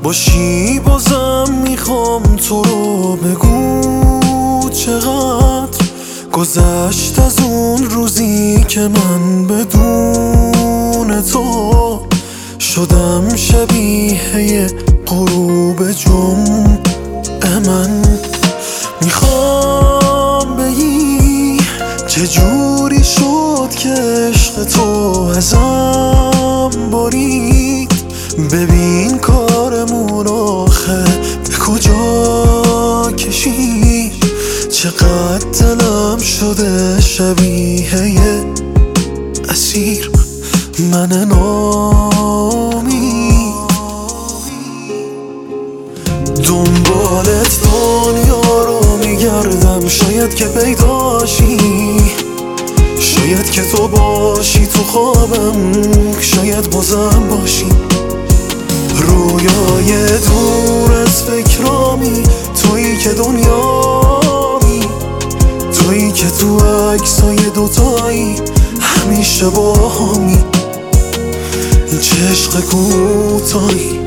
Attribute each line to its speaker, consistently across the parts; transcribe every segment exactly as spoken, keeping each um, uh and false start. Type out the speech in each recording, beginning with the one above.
Speaker 1: باشی بازم میخوام تو رو بگو چقدر گذشت از اون روزی که من بدون تو شدم شبیه غروب جمعه. من میخوام بگی چجوری شد که عشق تو ازم برید. ببین کارمون آخه به کجا کشید. چقدر دلم شده شبیه اسیر من نامی. دنبالت دنیا رو میگردم شاید که پیداشی، شاید که تو باشی تو خوابم، شاید بازم باشی. رویای دور از فکرامی، تویی که دنیامی، تویی که تو عکسای دوتایی همیشه با همی. چه عشق کوتاهی.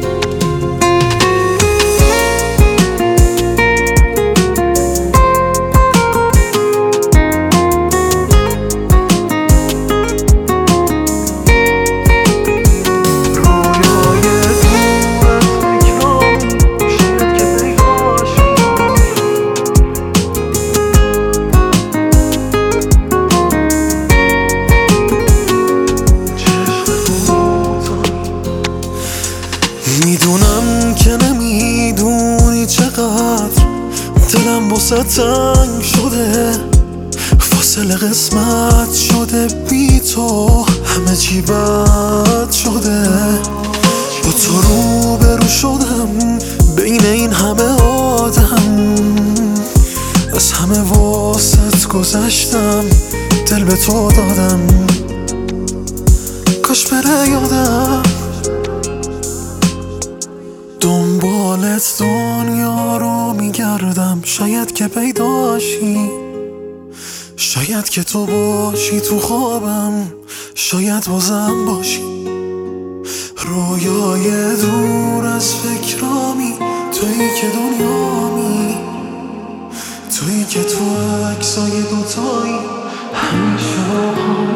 Speaker 1: میدونم که نمیدونی چقدر دلم واسه تنگ شده، فاصله قسمت شده بی تو، همه چی بد شده. با تو روبرو شدم بین این همه آدم، از همه واسط گذشتم، دل به تو دادم، کاش بره یادم. دنبالت دنیا رو میگردم شاید که پیداشی، شاید که تو باشی تو خوابم، شاید بازم باشی. رویای دور از فکرامی، تویی که دنیامی، تویی که تو عکسای دوتایی همیشه باهام.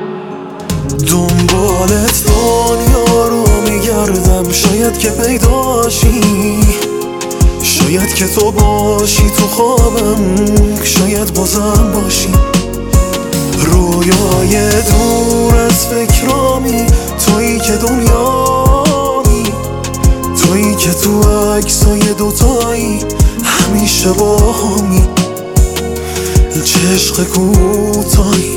Speaker 1: دنبالت دنیا رو میگردم شاید که پیداشی، شاید که تو باشی تو خوابم، شاید بازم باشی. رویای دور از فکرامی، تویی که دنیامی، تویی که تو عکسای دوتایی همیشه با همی. چه عشق کوتاهی.